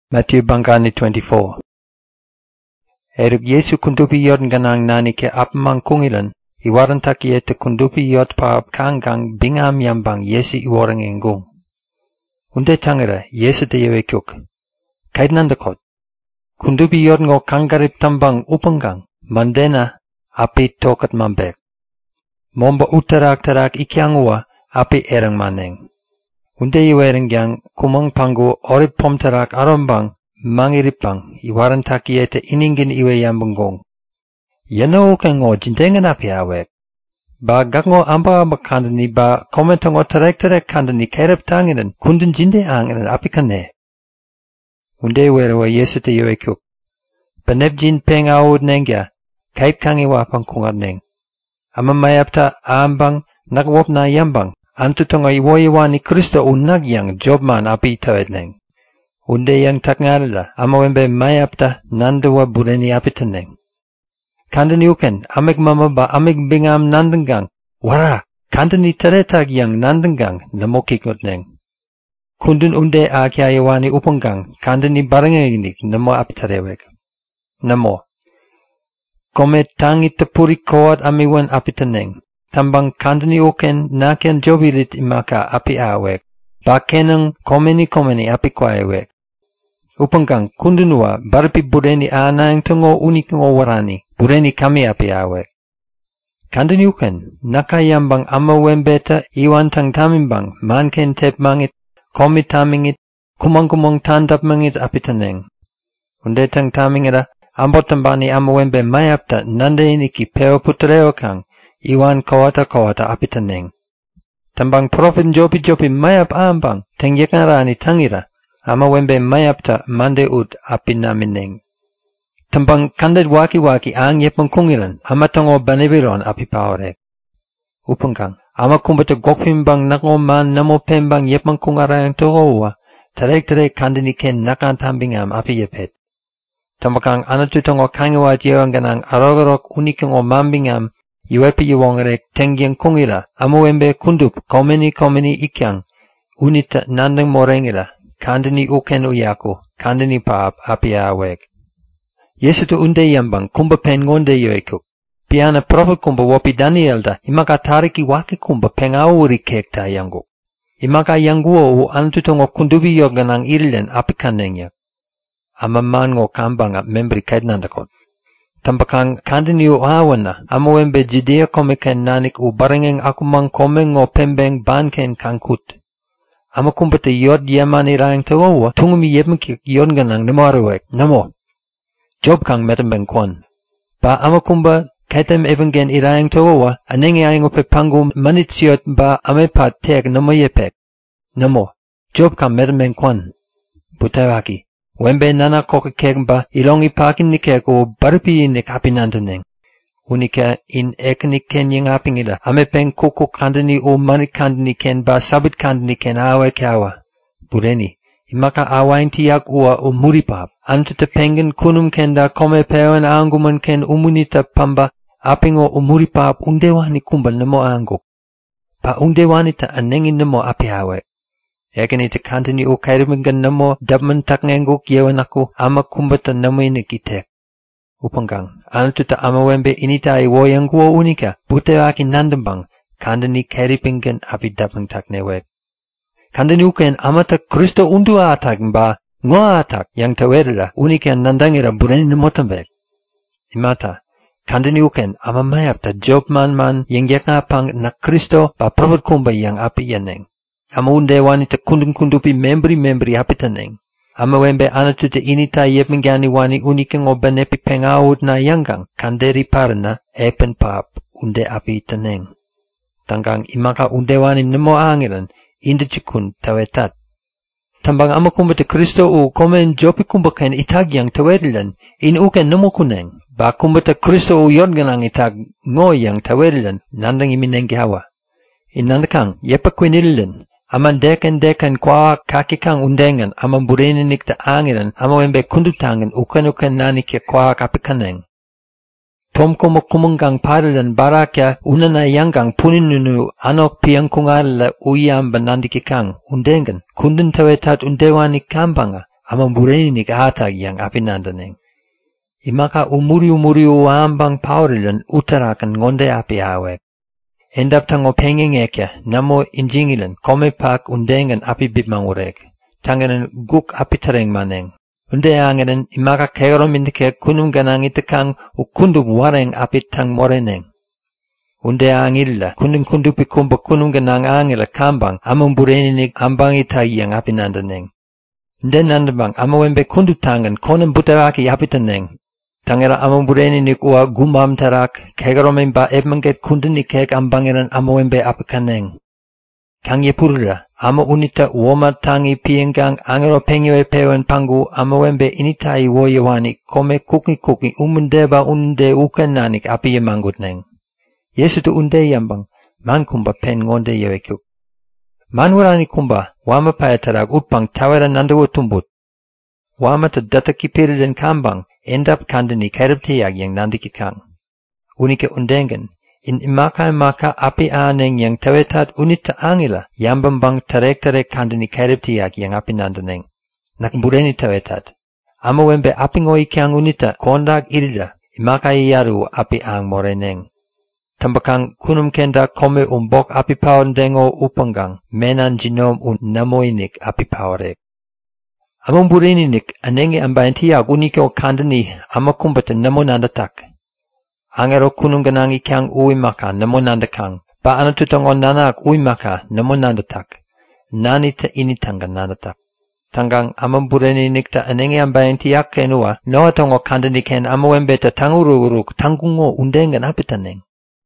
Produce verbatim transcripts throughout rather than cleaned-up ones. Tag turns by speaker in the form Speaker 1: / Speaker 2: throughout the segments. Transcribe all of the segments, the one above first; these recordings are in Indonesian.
Speaker 1: Matthew Bangani twenty-four. Eruk Yesu kundupi yod ganang nani ke apmang kungilan, iwaran taki ete kundupi yod paap kangang bingam yambang Yesu iwarang engung. Unde tangera Yesu te yewe kyuk. Kait nandakot. Kundupi yod ngo kangarip tambang upanggang, mandena api tokat mambek. Momba utarak-tarak ikyangua api erang maneng. Unde iwereng yang kumang panggu orip pomtarak arombang mangiripang iwaran taki ete iningin iwe yambengong. Yano kengo jintengan api awek. Ba gakngo amba-amba kandani ba komentongo terek-terek kandani kerep tanginan kundin jinde anginan api kane. Unde iwerewa Yesu te yewe kyuk. Benep jin peng awud nengya kaip kangi wapang kungar neng. Ama mayapta ambang nakwop na yambang. Antu tonga iwoyiwani Kristo unag yang jobman api tawedneng. Unde yang tak ngarila ama wembe mayapta nandawa bureni api teneng. Kandani uken amig mama ba amig bingam nandengang. Wara, kandani teretag yang nandengang namokikot neng. Kundun unde akyayawani upanggang kandani barangeginik namo api tarewek. Namo. Kome tangi tepuri koat amiwan api teneng. Tambang kandani oken naken jobirit imaka api awek. Bakenang komeni komeni api kwayewek. Upanggang kundunua barapi bureni anang tungo unikungo warani. Bureni kami api awek. Kandani uken nakayambang ama wembeta iwan tang tamimbang manken tep mangit. Komi tamingit kumang-kumang tandap mangit api teneng. Unde tang tamingira ambotambani ama wembe mayapta nande iniki peo putreo kang. Iwan kawata-kawata api teneng. Tambang profit jopi-jopi mayap ambang, teng yekarani tangira, ama wembe mayapta mande ud api namineng. Tambang kandet waki-waki ang yepang kungiran, ama tongo banibiron api paorek. Upangkang, ama kumbata gokpimbang nako man namo pembang yepang kungarayang togowa, tarek-tarek kandini ken nakan tambingam api yepet. Tambakang anatu tongo kangiwa jewang ganang arogorok unikang o mambingam, Iwepi iwongerek tengyang kungira, amuwembe kundup, komeni komeni ikyang, unita nandang morengira, kandani uken uyaku, kandani paap api awek. Yesu tu unde yambang, kumba pen ngonde yoekuk. Piana prophet kumba wopi Danielda, imaka tariki waki kumba pengawuri kekta yangu. Imaka yanguo u antutongo kundubi yoganang irilen api kanengyak. Ama mango kambanga membri kaidnandakot. Tampakang kandini u awana, amawembe jidea komeken nanik u barengeng akumang komeng o pembeng banken kangkut. Ama kumbata yod yamani rayang tawawa, tungumi yebmki yod ganang namarwek, namo. Job kang metambeng kwan. Ba ama kumba kaitem evangen irayang tawawa, anenge ayang upe pangu manitsiot ba amepat teg namayepek. Namo. Job kang metambeng kwan. Butawaki. Wembe nana koke kegmba ilongi pakin ni kego barpi ni kapinandaneng. Unika in eknik ken yang apingida. Ame peng kuku kandani o manik kandani ken ba sabit kandani ken awa kawa. Bureni. Imaka awain tiyak ua o muripap. Antata pengen kunum kenda kome pewan anguman ken umunita pamba apingo o muripap undewani kumbal namo anguk. Pa undewani ta anengin namo api awek. Yakin ite kandani u kairimingan namo dabman tak ngenguk yewan aku ama kumbata namo inikitek. Upanggang, anatuta ama wembe inita iwoyang guo unika, bute aki nandambang, kandani kairipingan api dabman tak newek. Kandani uken amata Kristo undu atak mba, ngo atak yang tawerila unika nandangira bureni namotambek. Imata, kandani uken ama mayapta job man man yang yakapang na Kristo ba prophet kumba yang api yaneng. Ama unde wanita kundum-kundupi membri-membri api teneng. Ama wembe anatuta inita yepmingani wani unikang o benepi pengawud na yanggang kanderi parna epen pap unde api teneng. Tanggang imaka unde wani nemo angiran inda chikun tawetat. Tambang ama kumbata Kristo u komen jopi kumbakan itag yang tawerilan in uken nemo kuneng. Ba kumbata Kristo u yodganang itag ngo yang tawerilan nandang imineng gihawa. Inandakang yepa kwinililan. Aman deken-deken kwa kakikang undengan, aman bureninik ta angiran, ama wembe kundutangan, uken-uken nanik ya kwa kapikaneng. Tom kumo kumunggang parilan barakya unana yanggang puninunu anok piyang kungarala uyam banandikikang, undengan, kundun tawetat undewani kambanga, ama bureni kata yang api nandaneng. Imaka umuri-umuri uambang paurilan utarakan ngonde api awek. Endap tango pengeng ekya namo injingilan kome pak undengan api bipmangurek. Tanganan guk api tereng maneng. Unde anganan imaka kegaro mindike kunum ganang itekang ukundub wareng api tang moreneng. Unde angilla kunum kundupi kumba kunum ganang angila kambang amang bureninik ambang itagi yang api nandaneng. Unde nandabang amawembe kundu tangan konam butaraki api taneng. Tangera amang bureninik ua gumam tarak kegaromen ba ebmanget kundunik keg ambangeran amawembe api kaneng. Kangye purura ama unita woma tangi pienggang angero pengyoe pewen pangu amawembe initai woyewani kome kuki kuki umundeba unde ukenanik api yemangut neng. Yesu tu unde yambang, man kumba pen ngonde yewekuk. Man warani kumba, wama payatarag utpang tawera nandawo tumbut. Wama ta dataki piriden kambang, endap kandani kairabtiyag yang nandikikang. Unike undengen, in imaka imaka api aneng yang tawetat unita angila, yambambang tarek-tarek kandani kairabtiyag yang api nandaneng. Nakbureni tawetat. Amawembe api ngoi kiang unita kondag irida, imaka iyaru api ang moreneng. Tambakang kunum kenda kome umbok api pawandengo upanggang menan jinom un namoinik api pawarek. Among burininik anenge ambayantiyak uniko kandani amakumbata namo nandatak. Angero kunum ganangi kyang uimaka namo nandakang. Ba anatutangon nanak uimaka namo nandatak. Nanita initanga nandatak. Tangang among burininik ta anenge ambayantiyak kenua noa tongo kandani ken amawembeta tangururuk tangungo undengan apitaneng.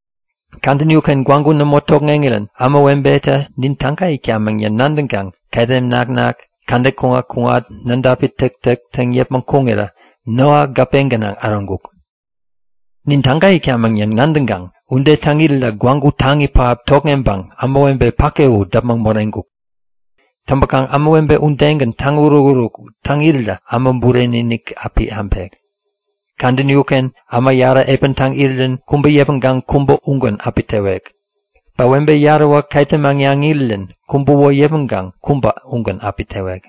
Speaker 1: Kandanyukan gwangu na motok ngengilan, ama wembeta nintangka ikyamang yan nandangang, kadem nak-nak, kande kunga-kungat, nandapit tek-tek, tangyep mang kungera, noa gapenganang aranguk. Nintangka ikyamang yan nandangang, unde tangilila gwangu tangi paap tokngembang, ama wembe pakeu dapmang morenguk. Tambakang ama wembe undengan tangururuk, tangilila, ama bureninik api ampek. Kandanyuken ama yara epentang irlen kumba yepenggang kumba ungan apitewek. Bawembe yara wa kaitemang yang irlen kumba wa yepenggang kumba ungan apitewek.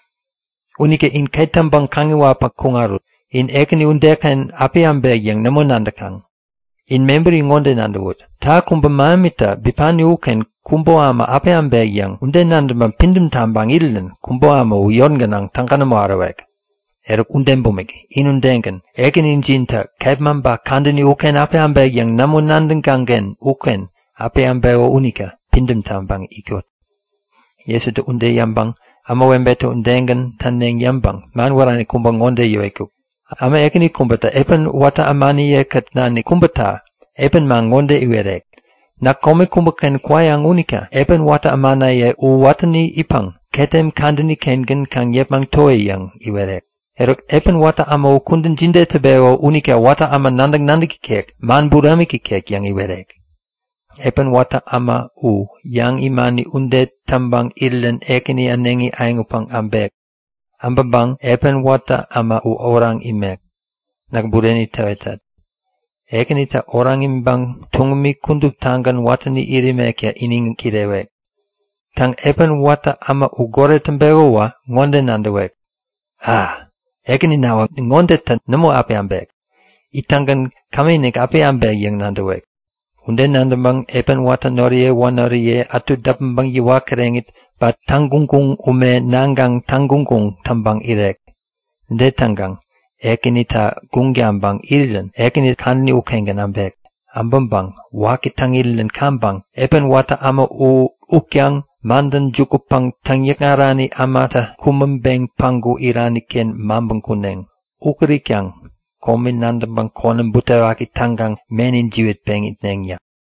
Speaker 1: Unike in kaitambang kangiwa pakungarut, in ekani undekan api ambeg yang namo nandakang. In memberi ngonde nandawut, ta kumba mamita bipani uken kumba ama api ambeg yang unde nandamang pindum tambang irlen kumba ama uyonganang tangkanamo arawek. Erok undembumig, inundengen, egen injinta, kebmamba kandani uken ape ambeg yang namun nandengangen uken ape ambego unika, pindem tambang ikut. Yesu tu unde yambang, ama wembeto undengen taneng yambang, man warani kumbang onde yoekuk. Ama egeni kumbata epen wata amani ye katnani kumbata, epen mang onde iwerek. Nak kome kumbaken kwayang unika, epen wata amana ye u watani ipang, ketem kandani kengen kang yepmang toe yang iwerek. Erok epen wata ama ukundin jinde tebeo unika wata ama nandang nandiki kek, man buramiki kek yang iwerek. Epen wata ama u, yang imani unde tambang irlen ekini anengi aingupang ambek. Ambabang epen wata ama u orang imek. Nakbureni tawetat. Ekini ta orang imbang tungmi kundup tangan watani irimek ya ining kirewek. Tang epen wata ama u gore tembego wa ngonde nandawek. Ah! Ekini nawa ngonde ta namo ape ambek. Itangan kaminik ape ambek yang nandawek. Unde nandambang epen wata noriye wa noriye atu dapambang yiwa kerengit ba tanggunggung ume nanggang tanggunggung tambang irek. Nde tanggang ekini ta gungyambang irilen ekini kanni ukengan ambek. Ambambang wakitang irilen kambang epen wata ama u ukyang mandan jukupang tangyarani amata kumambeng pangu iraniken mambang kuneng. Ukrikyang komin nandambang konem butawaki tanggang menin jiwit bengit nengya.